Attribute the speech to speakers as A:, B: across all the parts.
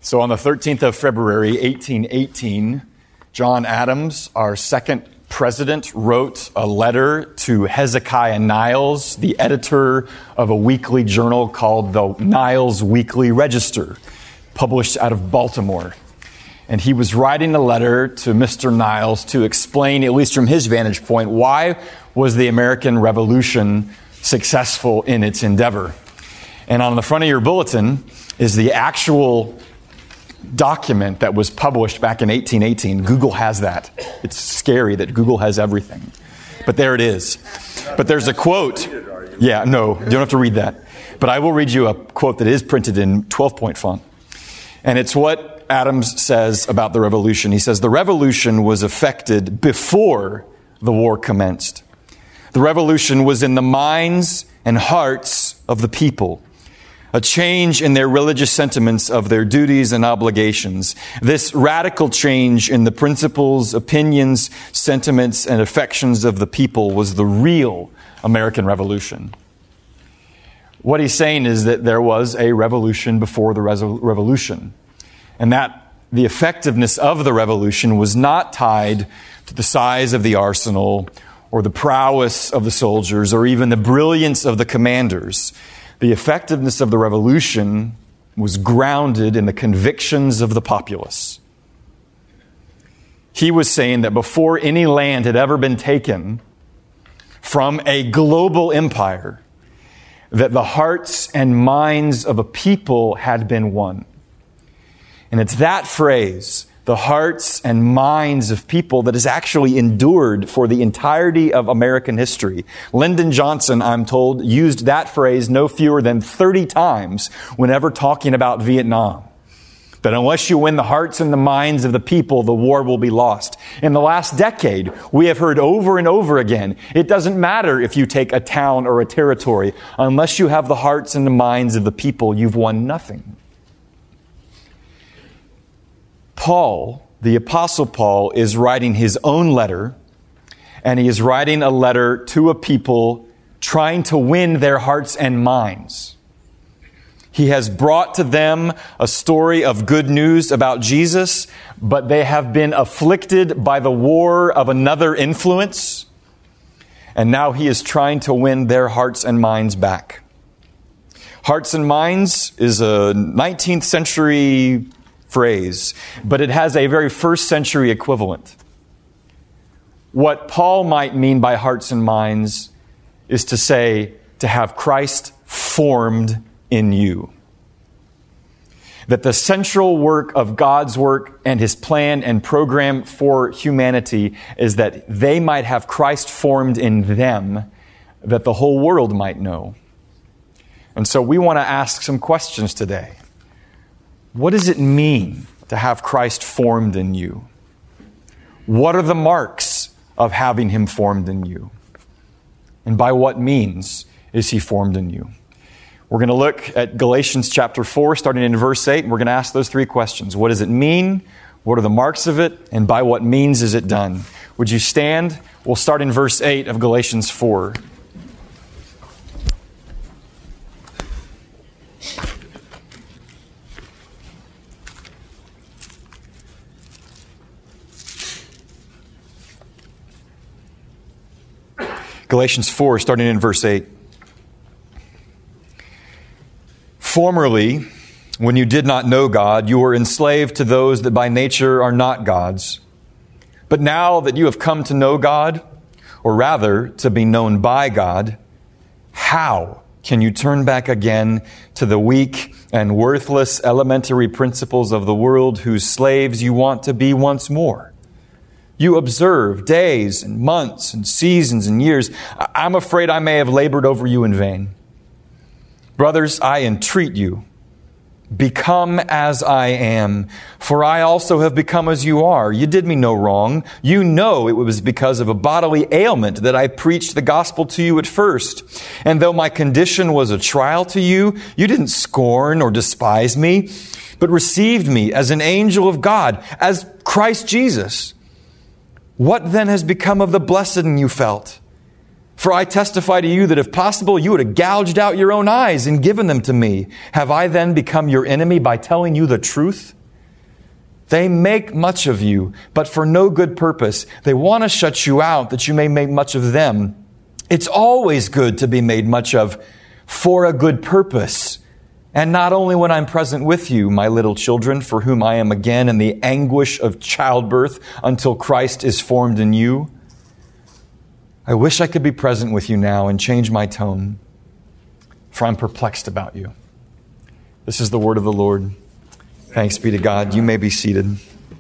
A: So on the 13th of February, 1818, John Adams, our second president, wrote a letter to Hezekiah Niles, the editor of a weekly journal called the Niles Weekly Register, published out of Baltimore. And he was writing a letter to Mr. Niles to explain, at least from his vantage point, why was the American Revolution successful in its endeavor. And on the front of your bulletin is the actual document that was published back in 1818. Google has that. It's scary that Google has everything. But there it is. But there's a quote. Yeah, no, you don't have to read that. But I will read you a quote that is printed in 12-point font. And it's what Adams says about the revolution. He says, "The revolution was effected before the war commenced. The revolution was in the minds and hearts of the people. A change in their religious sentiments of their duties and obligations. This radical change in the principles, opinions, sentiments, and affections of the people was the real American Revolution." What he's saying is that there was a revolution before the revolution, and that the effectiveness of the revolution was not tied to the size of the arsenal or the prowess of the soldiers or even the brilliance of the commanders. The effectiveness of the revolution was grounded in the convictions of the populace. He was saying that before any land had ever been taken from a global empire, that the hearts and minds of a people had been won. And it's that phrase, the hearts and minds of people, that has actually endured for the entirety of American history. Lyndon Johnson, I'm told, used that phrase no fewer than 30 times whenever talking about Vietnam. That unless you win the hearts and the minds of the people, the war will be lost. In the last decade, we have heard over and over again, it doesn't matter if you take a town or a territory. Unless you have the hearts and the minds of the people, you've won nothing. Paul, the Apostle Paul, is writing his own letter, and he is writing a letter to a people trying to win their hearts and minds. He has brought to them a story of good news about Jesus, but they have been afflicted by the war of another influence, and now he is trying to win their hearts and minds back. Hearts and minds is a 19th century phrase, but it has a very first century equivalent. What Paul might mean by hearts and minds is to say, to have Christ formed in you. That the central work of God's work and His plan and program for humanity is that they might have Christ formed in them, that the whole world might know. And so we want to ask some questions today. What does it mean to have Christ formed in you? What are the marks of having Him formed in you? And by what means is He formed in you? We're going to look at Galatians chapter 4, starting in verse 8, and we're going to ask those three questions. What does it mean? What are the marks of it? And by what means is it done? Would you stand? We'll start in verse 8 of Galatians 4. Galatians 4, starting in verse 8. "Formerly, when you did not know God, you were enslaved to those that by nature are not God's. But now that you have come to know God, or rather to be known by God, how can you turn back again to the weak and worthless elementary principles of the world whose slaves you want to be once more? You observe days and months and seasons and years. I'm afraid I may have labored over you in vain. Brothers, I entreat you, become as I am, for I also have become as you are. You did me no wrong. You know it was because of a bodily ailment that I preached the gospel to you at first. And though my condition was a trial to you, you didn't scorn or despise me, but received me as an angel of God, as Christ Jesus. What then has become of the blessing you felt? For I testify to you that if possible, you would have gouged out your own eyes and given them to me. Have I then become your enemy by telling you the truth? They make much of you, but for no good purpose. They want to shut you out that you may make much of them. It's always good to be made much of for a good purpose. And not only when I'm present with you, my little children, for whom I am again in the anguish of childbirth until Christ is formed in you. I wish I could be present with you now and change my tone, for I'm perplexed about you. This is the word of the Lord. Thanks be to God. You may be seated.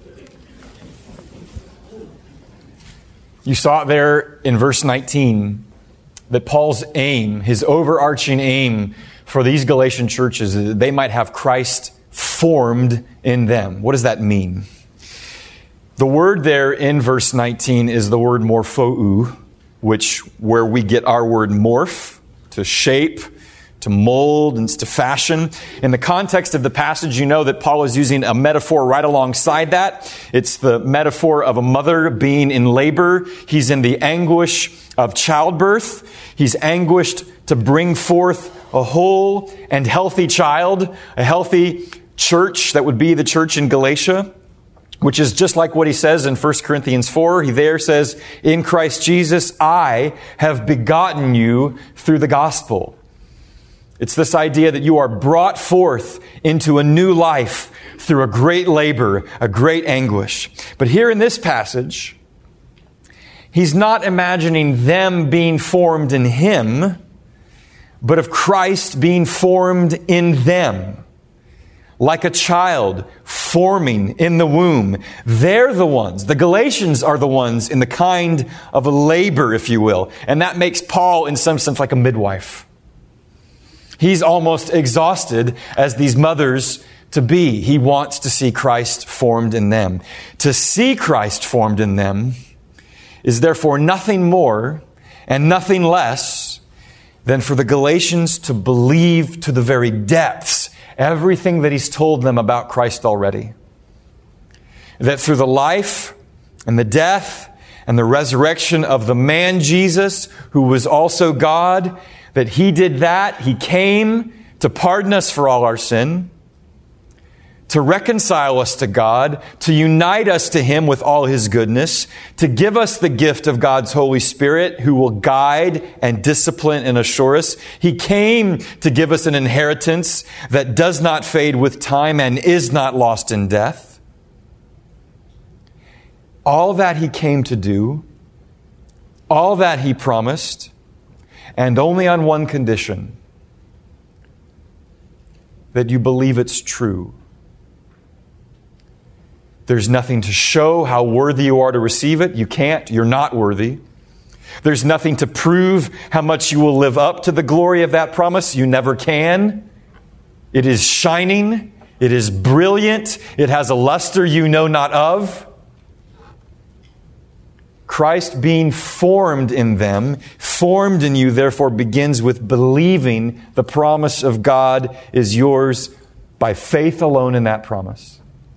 A: You saw it there in verse 19 that Paul's aim, his overarching aim for these Galatian churches, is that they might have Christ formed in them. What does that mean? The word there in verse 19 is the word morphou, where we get our word morph, to shape, to mold, and to fashion. In the context of the passage, you know that Paul is using a metaphor right alongside that. It's the metaphor of a mother being in labor. He's in the anguish of childbirth. He's anguished to bring forth a whole and healthy child, a healthy church that would be the church in Galatia, which is just like what he says in 1 Corinthians 4. He there says, in Christ Jesus, I have begotten you through the gospel. It's this idea that you are brought forth into a new life through a great labor, a great anguish. But here in this passage, he's not imagining them being formed in him, but of Christ being formed in them. Like a child forming in the womb. They're the ones, the Galatians are the ones in the kind of a labor, if you will. And that makes Paul, in some sense, like a midwife. He's almost exhausted as these mothers to be. He wants to see Christ formed in them. To see Christ formed in them is therefore nothing more and nothing less than for the Galatians to believe to the very depths everything that he's told them about Christ already. That through the life and the death and the resurrection of the man Jesus, who was also God, that he did that. He came to pardon us for all our sin, to reconcile us to God, to unite us to him with all his goodness, to give us the gift of God's Holy Spirit who will guide and discipline and assure us. He came to give us an inheritance that does not fade with time and is not lost in death. All that he came to do, all that he promised, and only on one condition: that you believe it's true. There's nothing to show how worthy you are to receive it. You can't. You're not worthy. There's nothing to prove how much you will live up to the glory of that promise. You never can. It is shining. It is brilliant. It has a luster you know not of. Christ being formed in them, formed in you, therefore begins with believing the promise of God is yours by faith alone in that promise.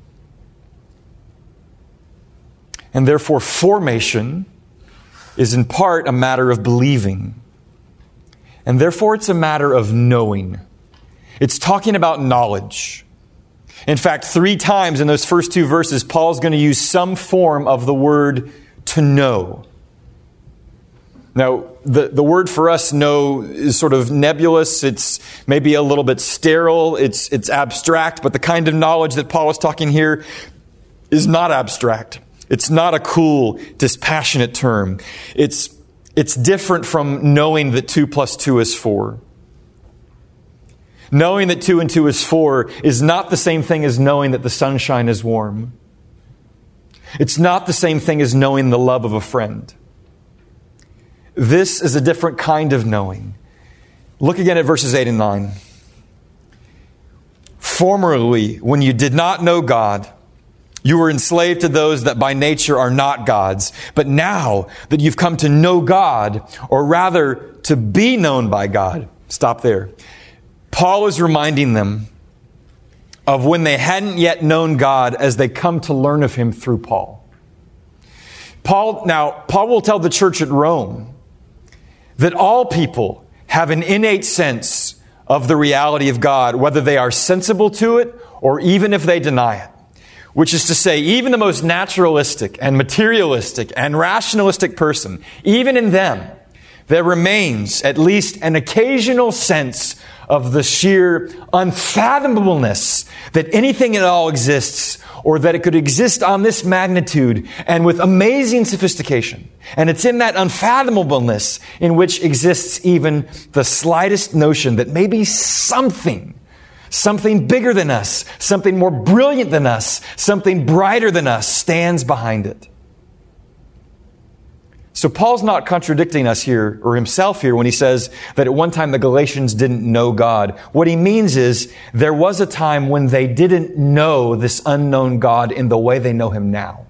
A: And therefore, formation is in part a matter of believing. And therefore, it's a matter of knowing. It's talking about knowledge. In fact, 3 times in those first 2 verses, Paul's going to use some form of the word to know. Now, the word for us, know, is sort of nebulous. It's maybe a little bit sterile. It's abstract. But the kind of knowledge that Paul is talking here is not abstract. It's not a cool, dispassionate term. It's different from knowing that 2 + 2 is 4. Knowing that 2 and 2 is 4 is not the same thing as knowing that the sunshine is warm. It's not the same thing as knowing the love of a friend. This is a different kind of knowing. Look again at verses 8 and 9. Formerly, when you did not know God, you were enslaved to those that by nature are not God's. But now that you've come to know God, or rather to be known by God, stop there. Paul is reminding them of when they hadn't yet known God as they come to learn of him through Paul. Paul will tell the church at Rome that all people have an innate sense of the reality of God, whether they are sensible to it or even if they deny it. Which is to say, even the most naturalistic and materialistic and rationalistic person, even in them, there remains at least an occasional sense of the sheer unfathomableness that anything at all exists, or that it could exist on this magnitude and with amazing sophistication. And it's in that unfathomableness in which exists even the slightest notion that maybe something bigger than us, something more brilliant than us, something brighter than us stands behind it. So Paul's not contradicting us here, or himself here, when he says that at one time the Galatians didn't know God. What he means is there was a time when they didn't know this unknown God in the way they know him now.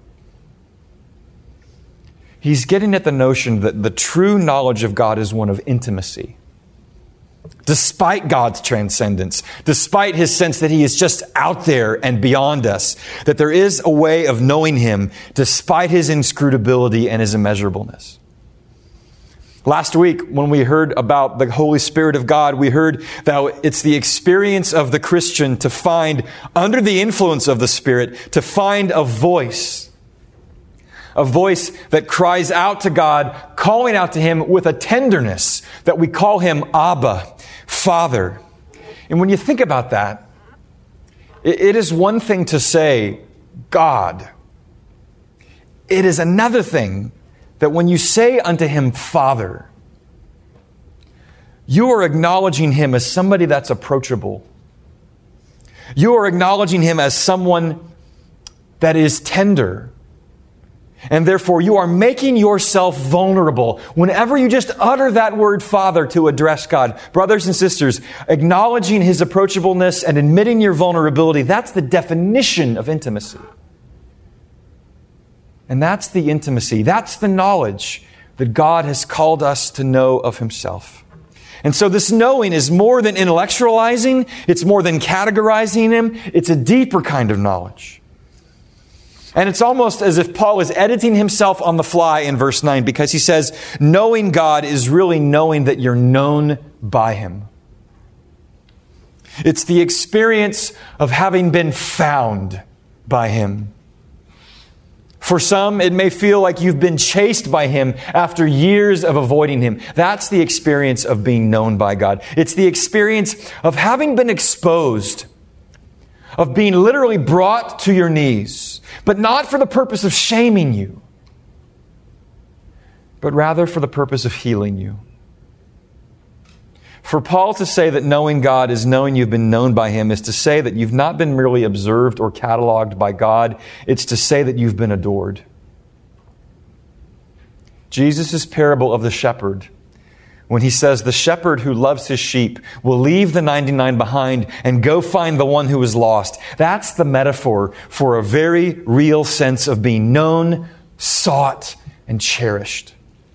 A: He's getting at the notion that the true knowledge of God is one of intimacy. Despite God's transcendence, despite his sense that he is just out there and beyond us, that there is a way of knowing him despite his inscrutability and his immeasurableness. Last week, when we heard about the Holy Spirit of God, we heard that it's the experience of the Christian to find, under the influence of the Spirit, to find a voice that cries out to God, calling out to him with a tenderness that we call him Abba, Father. And when you think about that, it is one thing to say God. It is another thing that when you say unto him Father, you are acknowledging him as somebody that's approachable. You are acknowledging him as someone that is tender. And therefore, you are making yourself vulnerable. Whenever you just utter that word Father to address God, brothers and sisters, acknowledging his approachableness and admitting your vulnerability, that's the definition of intimacy. And that's the intimacy, that's the knowledge that God has called us to know of himself. And so this knowing is more than intellectualizing, it's more than categorizing him, it's a deeper kind of knowledge. And it's almost as if Paul is editing himself on the fly in verse 9, because he says, knowing God is really knowing that you're known by him. It's the experience of having been found by him. For some, it may feel like you've been chased by him after years of avoiding him. That's the experience of being known by God. It's the experience of having been exposed, of being literally brought to your knees, but not for the purpose of shaming you, but rather for the purpose of healing you. For Paul to say that knowing God is knowing you've been known by him is to say that you've not been merely observed or cataloged by God. It's to say that you've been adored. Jesus' parable of the shepherd, when he says the shepherd who loves his sheep will leave the 99 behind and go find the one who is lost. That's the metaphor for a very real sense of being known, sought, and cherished.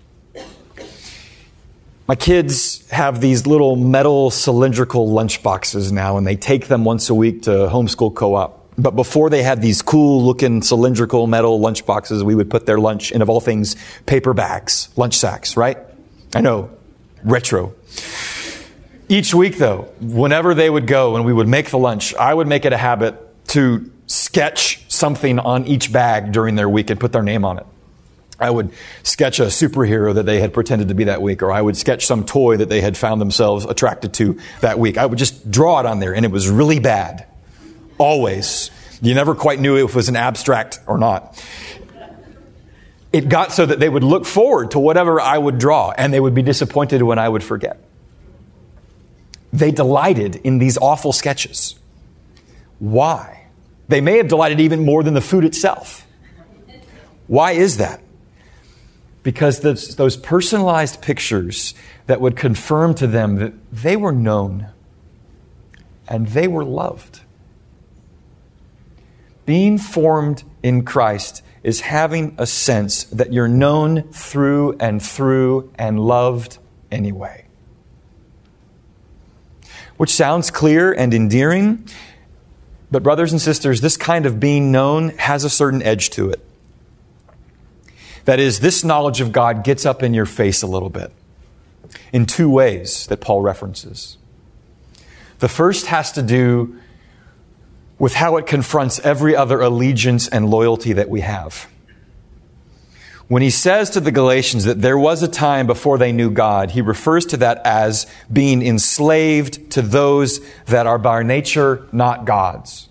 A: My kids have these little metal cylindrical lunch boxes now, and they take them once a week to homeschool co-op. But before they had these cool looking cylindrical metal lunch boxes, we would put their lunch in, of all things, paper bags, lunch sacks, right? I know. Retro. Each week, though, whenever they would go and we would make the lunch, I would make it a habit to sketch something on each bag during their week and put their name on it. I would sketch a superhero that they had pretended to be that week, or I would sketch some toy that they had found themselves attracted to that week. I would just draw it on there, and it was really bad. Always. You never quite knew if it was an abstract or not. It got so that they would look forward to whatever I would draw, and they would be disappointed when I would forget. They delighted in these awful sketches. Why? They may have delighted even more than the food itself. Why is that? Because those personalized pictures that would confirm to them that they were known and they were loved. Being formed in Christ is having a sense that you're known through and loved anyway. Which sounds clear and endearing, but brothers and sisters, this kind of being known has a certain edge to it. That is, this knowledge of God gets up in your face a little bit. in two ways that Paul references. The first has to do with how it confronts every other allegiance and loyalty that we have. When he says to the Galatians that there was a time before they knew God, he refers to that as being enslaved to those that are by nature not God's.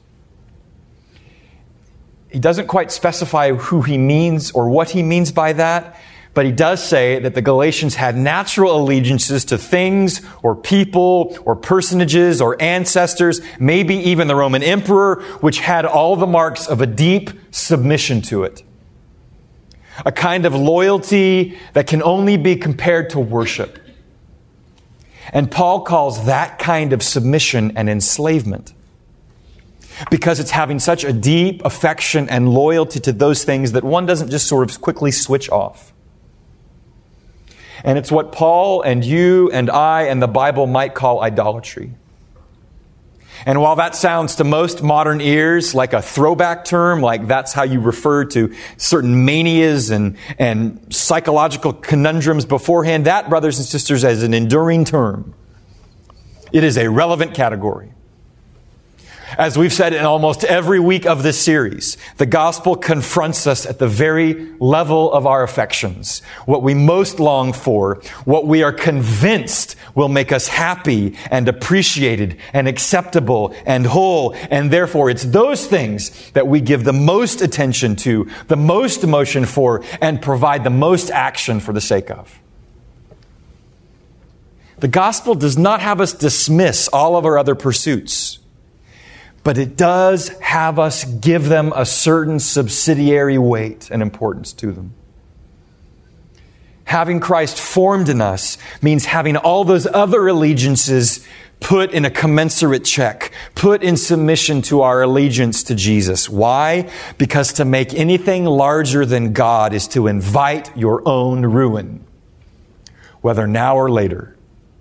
A: He doesn't quite specify who he means or what he means by that, but he does say that the Galatians had natural allegiances to things or people or personages or ancestors, maybe even the Roman emperor, which had all the marks of a deep submission to it. A kind of loyalty that can only be compared to worship. And Paul calls that kind of submission an enslavement, because it's having such a deep affection and loyalty to those things that one doesn't just sort of quickly switch off. And it's what Paul and you and I and the Bible might call idolatry. And while that sounds to most modern ears like a throwback term, like that's how you refer to certain manias and psychological conundrums beforehand, that, brothers and sisters, is an enduring term. It is a relevant category. As we've said in almost every week of this series, the gospel confronts us at the very level of our affections. What we most long for, what we are convinced will make us happy and appreciated and acceptable and whole. And therefore, it's those things that we give the most attention to, the most emotion for, and provide the most action for the sake of. The gospel does not have us dismiss all of our other pursuits, but it does have us give them a certain subsidiary weight and importance to them. Having Christ formed in us means having all those other allegiances put in a commensurate check, put in submission to our allegiance to Jesus. Why? Because to make anything larger than God is to invite your own ruin, whether now or later.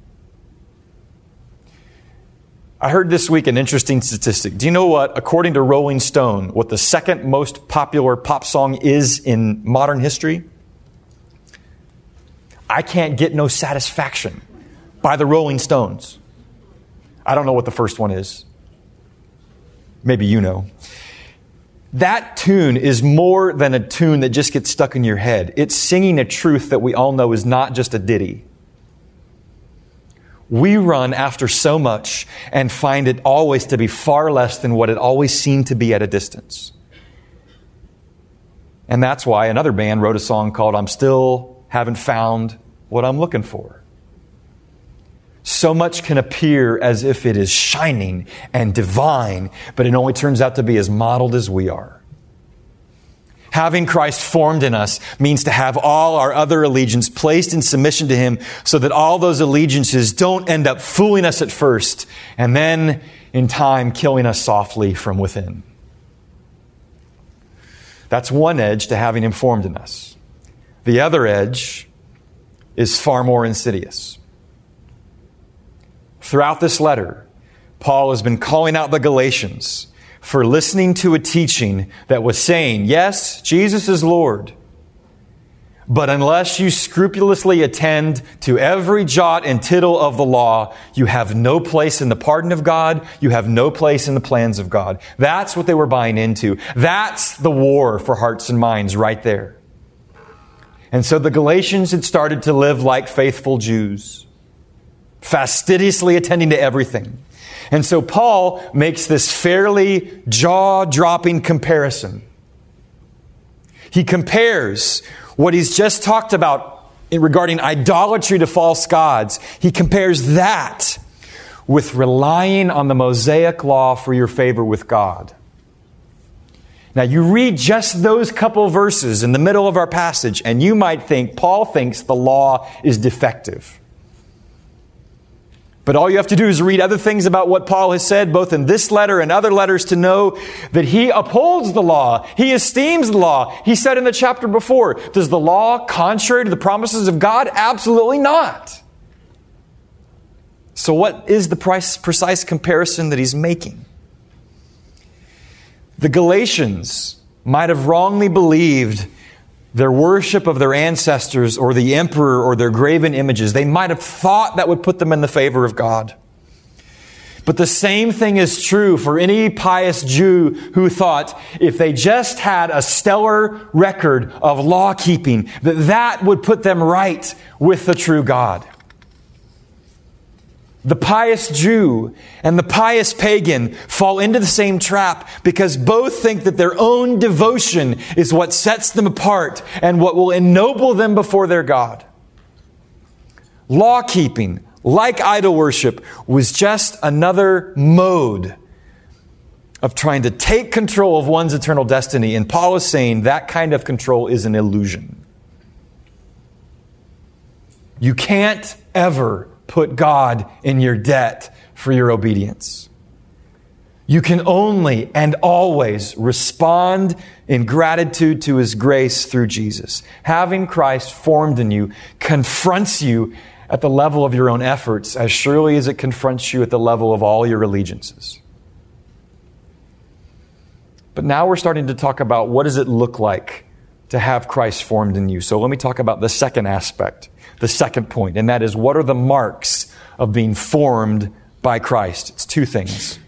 A: I heard this week an interesting statistic. Do you know what, according to Rolling Stone, what the second most popular pop song is in modern history? I Can't Get No Satisfaction by the Rolling Stones. I don't know what the first one is. Maybe you know. That tune is more than a tune that just gets stuck in your head. It's singing a truth that we all know is not just a ditty. We run after so much and find it always to be far less than what it always seemed to be at a distance. And that's why another band wrote a song called I'm Still Haven't Found What I'm Looking For. So much can appear as if it is shining and divine, but it only turns out to be as modeled as we are. Having Christ formed in us means to have all our other allegiance placed in submission to Him so that all those allegiances don't end up fooling us at first and then, in time, killing us softly from within. That's one edge to having Him formed in us. The other edge is far more insidious. Throughout this letter, Paul has been calling out the Galatians for listening to a teaching that was saying, yes, Jesus is Lord, but unless you scrupulously attend to every jot and tittle of the law, you have no place in the pardon of God, you have no place in the plans of God. That's what they were buying into. That's the war for hearts and minds right there. And so the Galatians had started to live like faithful Jews, fastidiously attending to everything. And so Paul makes this fairly jaw-dropping comparison. He compares what he's just talked about regarding idolatry to false gods. He compares that with relying on the Mosaic law for your favor with God. Now, you read just those couple verses in the middle of our passage, and you might think Paul thinks the law is defective. But all you have to do is read other things about what Paul has said, both in this letter and other letters, to know that he upholds the law. He esteems the law. He said in the chapter before, does the law contrary to the promises of God? Absolutely not. So what is the precise comparison that he's making? The Galatians might have wrongly believed their worship of their ancestors or the emperor or their graven images. They might have thought that would put them in the favor of God. But the same thing is true for any pious Jew who thought if they just had a stellar record of law keeping, that would put them right with the true God. The pious Jew and the pious pagan fall into the same trap because both think that their own devotion is what sets them apart and what will ennoble them before their God. Law-keeping, like idol worship, was just another mode of trying to take control of one's eternal destiny. And Paul is saying that kind of control is an illusion. You can't ever put God in your debt for your obedience. You can only and always respond in gratitude to His grace through Jesus. Having Christ formed in you confronts you at the level of your own efforts as surely as it confronts you at the level of all your allegiances. But now we're starting to talk about what does it look like to have Christ formed in you. So let me talk about the second aspect, the second point, and that is what are the marks of being formed by Christ? It's two things.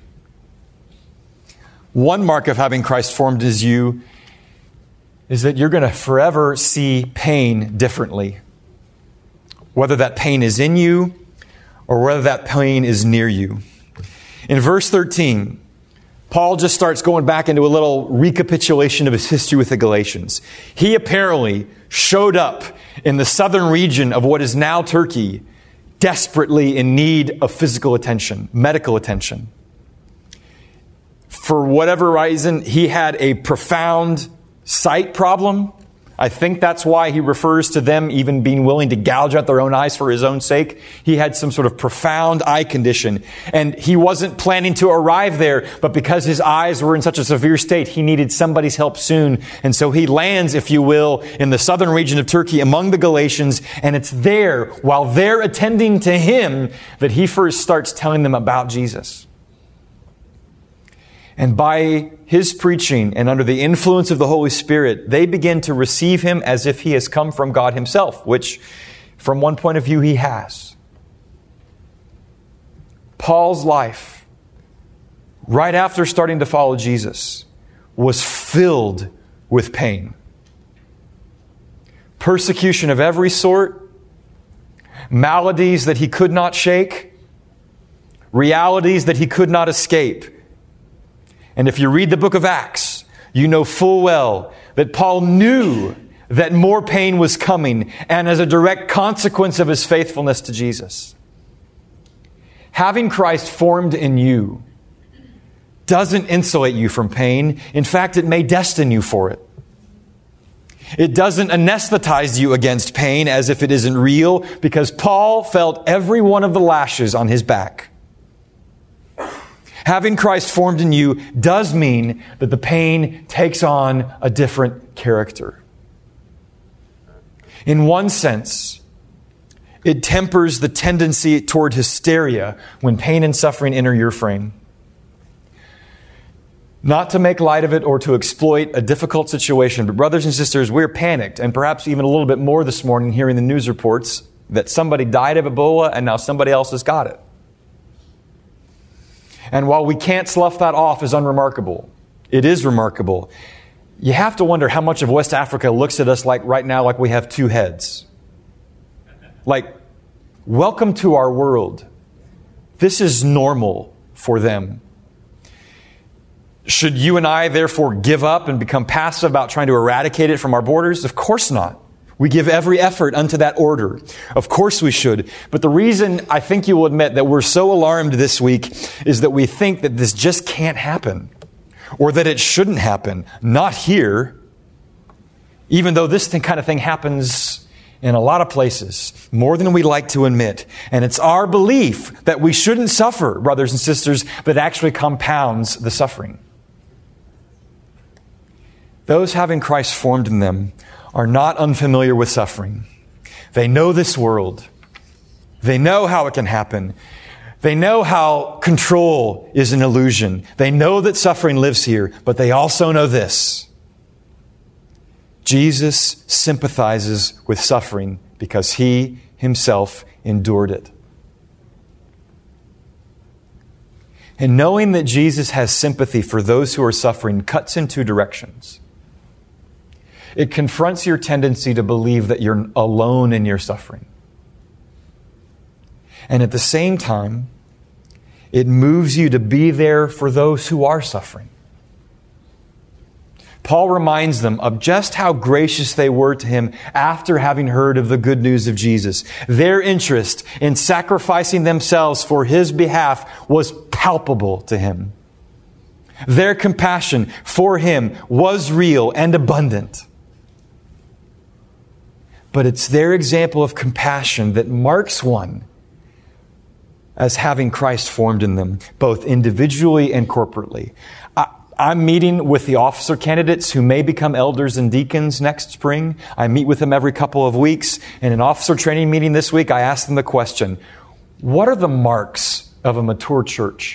A: One mark of having Christ formed as you is that you're going to forever see pain differently. Whether that pain is in you or whether that pain is near you. In verse 13, Paul just starts going back into a little recapitulation of his history with the Galatians. He apparently showed up in the southern region of what is now Turkey, desperately in need of physical attention, medical attention. For whatever reason, he had a profound sight problem. I think that's why he refers to them even being willing to gouge out their own eyes for his own sake. He had some sort of profound eye condition. And he wasn't planning to arrive there, but because his eyes were in such a severe state, he needed somebody's help soon. And so he lands, if you will, in the southern region of Turkey among the Galatians. And it's there, while they're attending to him, that he first starts telling them about Jesus. And by his preaching and under the influence of the Holy Spirit, they begin to receive him as if he has come from God himself, which from one point of view he has. Paul's life, right after starting to follow Jesus, was filled with pain. Persecution of every sort, maladies that he could not shake, realities that he could not escape. And if you read the book of Acts, you know full well that Paul knew that more pain was coming, and as a direct consequence of his faithfulness to Jesus. Having Christ formed in you doesn't insulate you from pain. In fact, it may destine you for it. It doesn't anesthetize you against pain as if it isn't real, because Paul felt every one of the lashes on his back. Having Christ formed in you does mean that the pain takes on a different character. In one sense, it tempers the tendency toward hysteria when pain and suffering enter your frame. Not to make light of it or to exploit a difficult situation, but brothers and sisters, we're panicked, and perhaps even a little bit more this morning hearing the news reports that somebody died of Ebola and now somebody else has got it. And while we can't slough that off as unremarkable, it is remarkable. You have to wonder how much of West Africa looks at us like right now like we have two heads. Like, welcome to our world. This is normal for them. Should you and I therefore give up and become passive about trying to eradicate it from our borders? Of course not. We give every effort unto that order. Of course we should. But the reason I think you will admit that we're so alarmed this week is that we think that this just can't happen. Or that it shouldn't happen. Not here. Even though this kind of thing happens in a lot of places. More than we like to admit. And it's our belief that we shouldn't suffer, brothers and sisters, that actually compounds the suffering. Those having Christ formed in them are not unfamiliar with suffering. They know this world. They know how it can happen. They know how control is an illusion. They know that suffering lives here, but they also know this. Jesus sympathizes with suffering because he himself endured it. And knowing that Jesus has sympathy for those who are suffering cuts in two directions. It confronts your tendency to believe that you're alone in your suffering. And at the same time, it moves you to be there for those who are suffering. Paul reminds them of just how gracious they were to him after having heard of the good news of Jesus. Their interest in sacrificing themselves for his behalf was palpable to him. Their compassion for him was real and abundant. But it's their example of compassion that marks one as having Christ formed in them, both individually and corporately. I'm meeting with the officer candidates who may become elders and deacons next spring. I meet with them every couple of weeks. In an officer training meeting this week, I asked them the question, what are the marks of a mature church?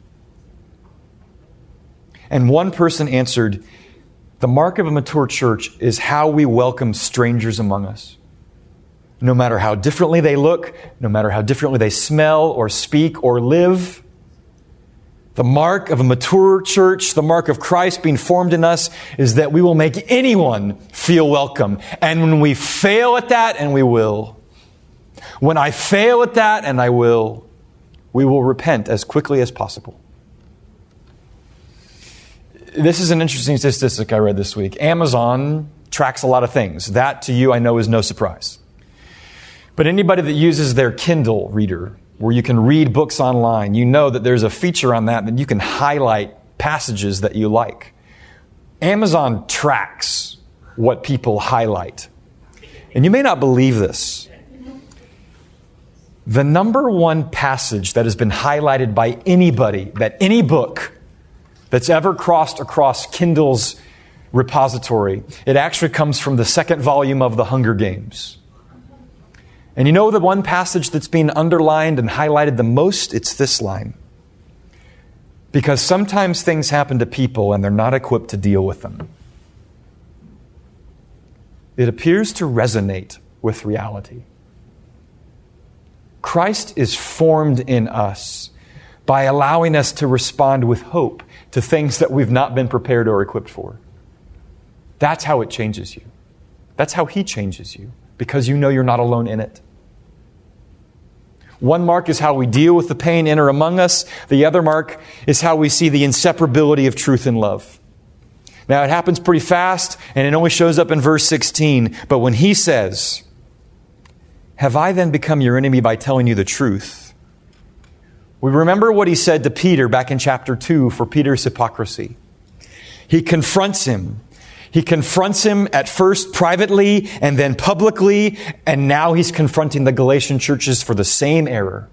A: And one person answered, the mark of a mature church is how we welcome strangers among us. No matter how differently they look, no matter how differently they smell or speak or live, the mark of a mature church, the mark of Christ being formed in us, is that we will make anyone feel welcome. And when we fail at that, and we will, when I fail at that, and I will, we will repent as quickly as possible. This is an interesting statistic I read this week. Amazon tracks a lot of things. That, to you, I know is no surprise. But anybody that uses their Kindle reader, where you can read books online, you know that there's a feature on that you can highlight passages that you like. Amazon tracks what people highlight. And you may not believe this. The number one passage that has been highlighted by anybody, that any book that's ever crossed across Kindle's repository, it actually comes from the second volume of The Hunger Games. And you know the one passage that's being underlined and highlighted the most? It's this line. Because sometimes things happen to people and they're not equipped to deal with them. It appears to resonate with reality. Christ is formed in us by allowing us to respond with hope to things that we've not been prepared or equipped for. That's how it changes you. That's how he changes you, because you know you're not alone in it. One mark is how we deal with the pain in or among us. The other mark is how we see the inseparability of truth and love. Now, it happens pretty fast, and it only shows up in verse 16. But when he says, have I then become your enemy by telling you the truth? We remember what he said to Peter back in chapter 2 for Peter's hypocrisy. He confronts him. He confronts him at first privately and then publicly, and now he's confronting the Galatian churches for the same error.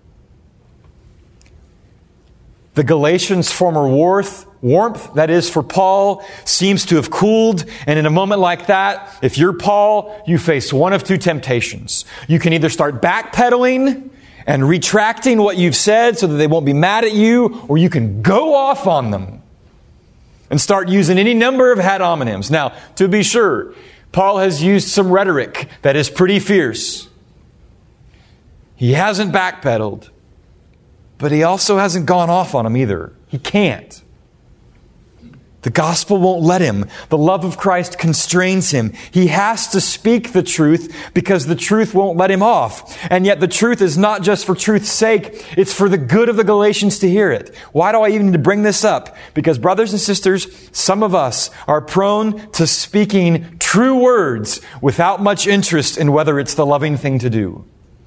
A: The Galatians' former warmth, that is for Paul, seems to have cooled, and in a moment like that, if you're Paul, you face one of two temptations. You can either start backpedaling and retracting what you've said so that they won't be mad at you, or you can go off on them and start using any number of ad hominems. Now, to be sure, Paul has used some rhetoric that is pretty fierce. He hasn't backpedaled, but he also hasn't gone off on them either. He can't. The gospel won't let him. The love of Christ constrains him. He has to speak the truth because the truth won't let him off. And yet the truth is not just for truth's sake. It's for the good of the Galatians to hear it. Why do I even need to bring this up? Because brothers and sisters, some of us are prone to speaking true words without much interest in whether it's the loving thing to do.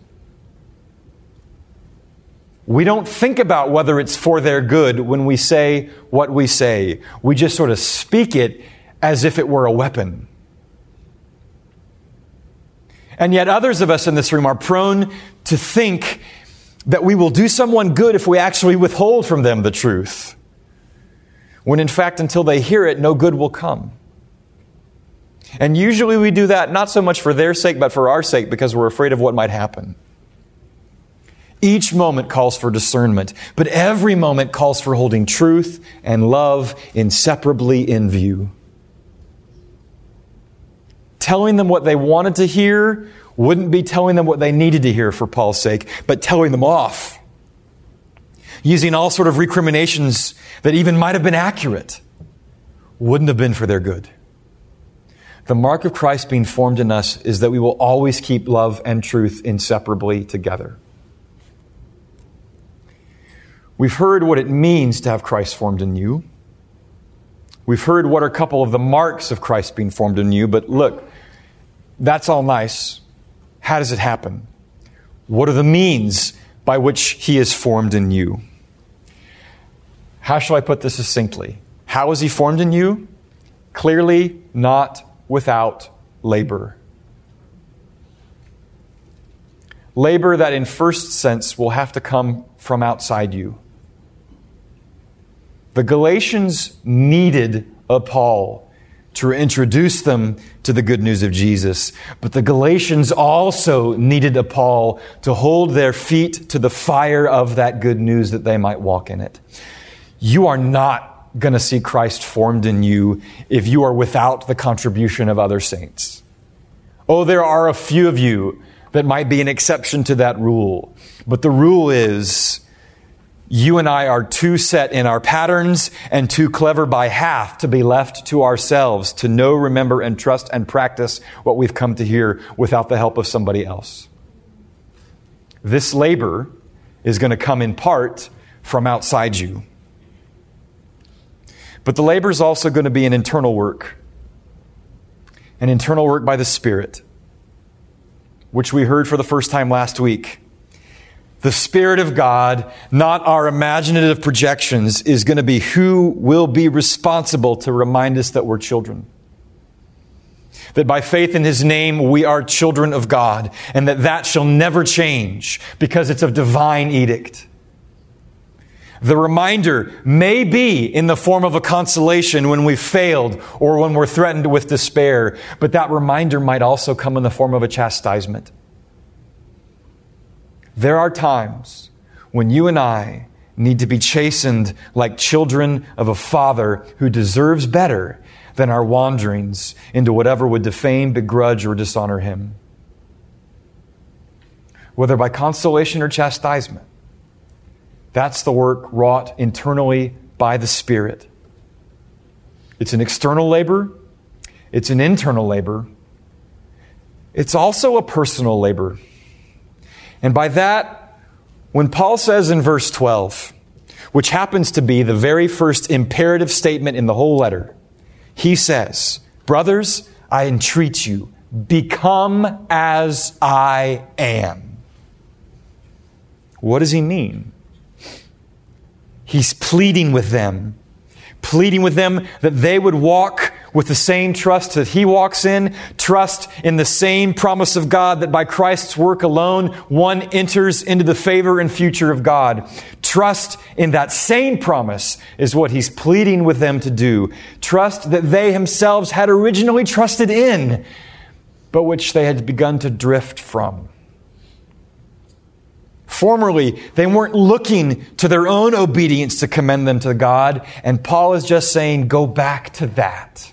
A: We don't think about whether it's for their good when we say what we say. We just sort of speak it as if it were a weapon. And yet others of us in this room are prone to think that we will do someone good if we actually withhold from them the truth. When in fact, until they hear it, no good will come. And usually we do that not so much for their sake, but for our sake, because we're afraid of what might happen. Each moment calls for discernment, but every moment calls for holding truth and love inseparably in view. telling them what they wanted to hear wouldn't be telling them what they needed to hear for Paul's sake, but telling them off. Using all sort of recriminations that even might have been accurate wouldn't have been for their good. The mark of Christ being formed in us is that we will always keep love and truth inseparably together. We've heard what it means to have Christ formed in you. We've heard what are a couple of the marks of Christ being formed in you, but look, that's all nice. How does it happen? What are the means by which He is formed in you? How shall I put this succinctly? How is He formed in you? Clearly not without labor. Labor that in first sense will have to come from outside you. The Galatians needed a Paul to introduce them to the good news of Jesus. But the Galatians also needed a Paul to hold their feet to the fire of that good news that they might walk in it. You are not going to see Christ formed in you if you are without the contribution of other saints. Oh, there are a few of you that might be an exception to that rule. But the rule is, you and I are too set in our patterns and too clever by half to be left to ourselves to know, remember, and trust and practice what we've come to hear without the help of somebody else. This labor is going to come in part from outside you. But the labor is also going to be an internal work by the Spirit, which we heard for the first time last week. The Spirit of God, not our imaginative projections, is going to be who will be responsible to remind us that we're children. That by faith in His name, we are children of God, and that shall never change because it's a divine edict. The reminder may be in the form of a consolation when we've failed or when we're threatened with despair, but that reminder might also come in the form of a chastisement. There are times when you and I need to be chastened like children of a Father who deserves better than our wanderings into whatever would defame, begrudge, or dishonor Him. Whether by consolation or chastisement, that's the work wrought internally by the Spirit. It's an external labor. It's an internal labor. It's also a personal labor. And by that, when Paul says in verse 12, which happens to be the very first imperative statement in the whole letter, he says, "Brothers, I entreat you, become as I am." What does he mean? He's pleading with them that they would walk with the same trust that he walks in, trust in the same promise of God that by Christ's work alone, one enters into the favor and future of God. Trust in that same promise is what he's pleading with them to do. Trust that they themselves had originally trusted in, but which they had begun to drift from. Formerly, they weren't looking to their own obedience to commend them to God, and Paul is just saying, go back to that.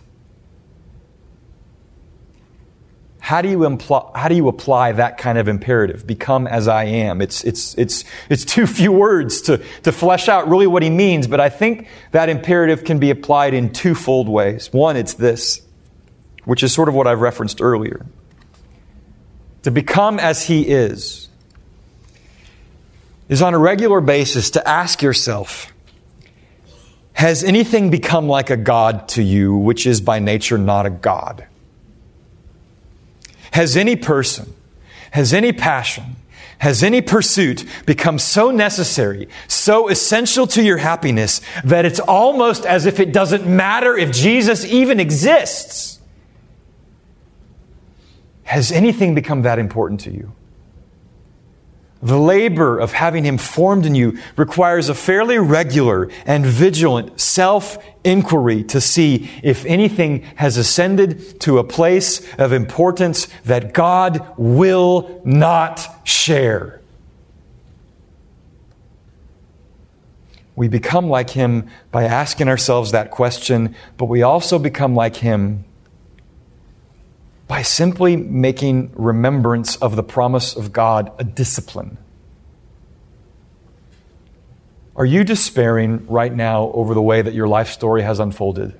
A: How do you apply that kind of imperative? Become as I am. It's too few words to flesh out really what he means, but I think that imperative can be applied in twofold ways. One, it's this, which is sort of what I've referenced earlier. To become as he is on a regular basis to ask yourself, has anything become like a God to you, which is by nature not a God? Has any person, has any passion, has any pursuit become so necessary, so essential to your happiness, that it's almost as if it doesn't matter if Jesus even exists? Has anything become that important to you? The labor of having him formed in you requires a fairly regular and vigilant self-inquiry to see if anything has ascended to a place of importance that God will not share. We become like him by asking ourselves that question, but we also become like him by simply making remembrance of the promise of God a discipline. Are you despairing right now over the way that your life story has unfolded?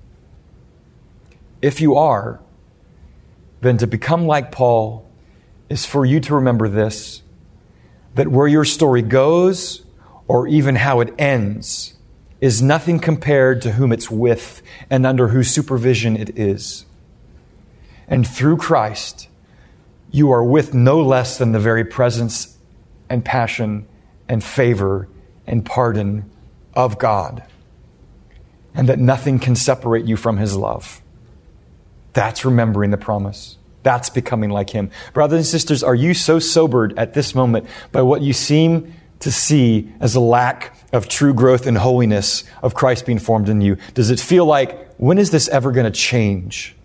A: If you are, then to become like Paul is for you to remember this, that where your story goes, or even how it ends, is nothing compared to whom it's with and under whose supervision it is. And through Christ, you are with no less than the very presence and passion and favor and pardon of God. And that nothing can separate you from His love. That's remembering the promise. That's becoming like Him. Brothers and sisters, are you so sobered at this moment by what you seem to see as a lack of true growth and holiness of Christ being formed in you? Does it feel like, when is this ever going to change?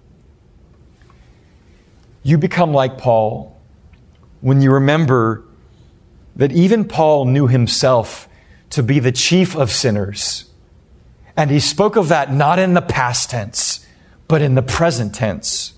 A: You become like Paul when you remember that even Paul knew himself to be the chief of sinners. And he spoke of that not in the past tense, but in the present tense.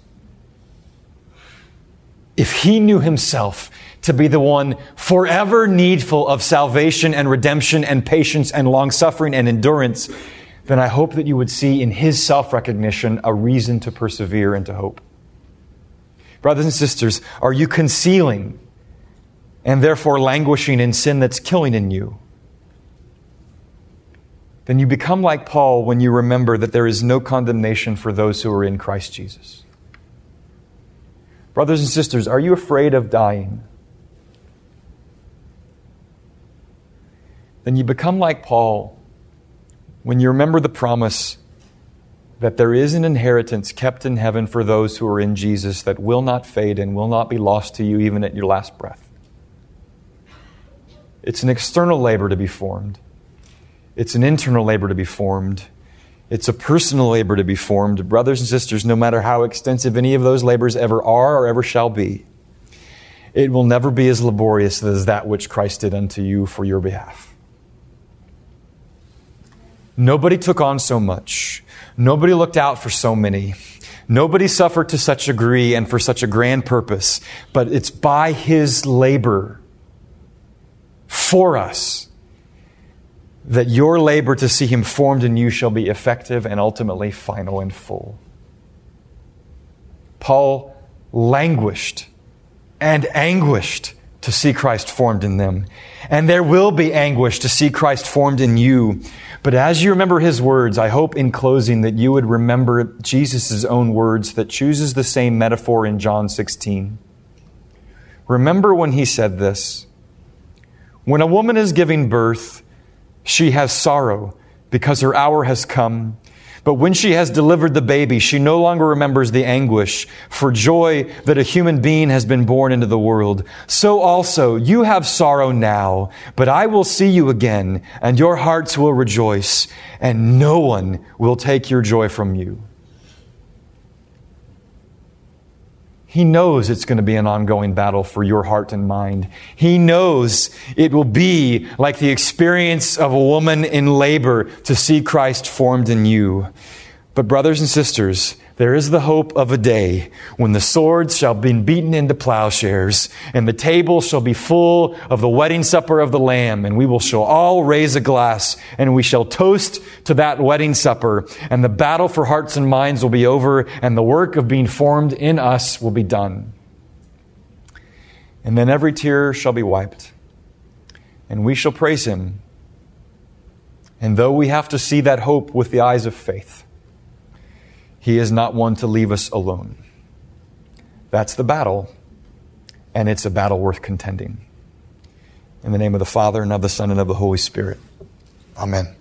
A: If he knew himself to be the one forever needful of salvation and redemption and patience and long-suffering and endurance, then I hope that you would see in his self-recognition a reason to persevere and to hope. Brothers and sisters, are you concealing and therefore languishing in sin that's killing in you? Then you become like Paul when you remember that there is no condemnation for those who are in Christ Jesus. Brothers and sisters, are you afraid of dying? Then you become like Paul when you remember the promise that there is an inheritance kept in heaven for those who are in Jesus that will not fade and will not be lost to you even at your last breath. It's an external labor to be formed. It's an internal labor to be formed. It's a personal labor to be formed. Brothers and sisters, no matter how extensive any of those labors ever are or ever shall be, it will never be as laborious as that which Christ did unto you for your behalf. Nobody took on so much. Nobody looked out for so many. Nobody suffered to such a degree and for such a grand purpose. But it's by His labor for us that your labor to see Him formed in you shall be effective and ultimately final and full. Paul languished and anguished to see Christ formed in them. And there will be anguish to see Christ formed in you. But as you remember His words, I hope in closing that you would remember Jesus' own words that chooses the same metaphor in John 16. Remember when He said this, "When a woman is giving birth, she has sorrow because her hour has come. But when she has delivered the baby, she no longer remembers the anguish for joy that a human being has been born into the world. So also you have sorrow now, but I will see you again, and your hearts will rejoice, and no one will take your joy from you." He knows it's going to be an ongoing battle for your heart and mind. He knows it will be like the experience of a woman in labor to see Christ formed in you. But brothers and sisters, there is the hope of a day when the swords shall be beaten into plowshares and the table shall be full of the wedding supper of the Lamb, and we shall all raise a glass and we shall toast to that wedding supper, and the battle for hearts and minds will be over, and the work of being formed in us will be done. And then every tear shall be wiped, and we shall praise Him. And though we have to see that hope with the eyes of faith, He is not one to leave us alone. That's the battle, and it's a battle worth contending. In the name of the Father, and of the Son, and of the Holy Spirit. Amen.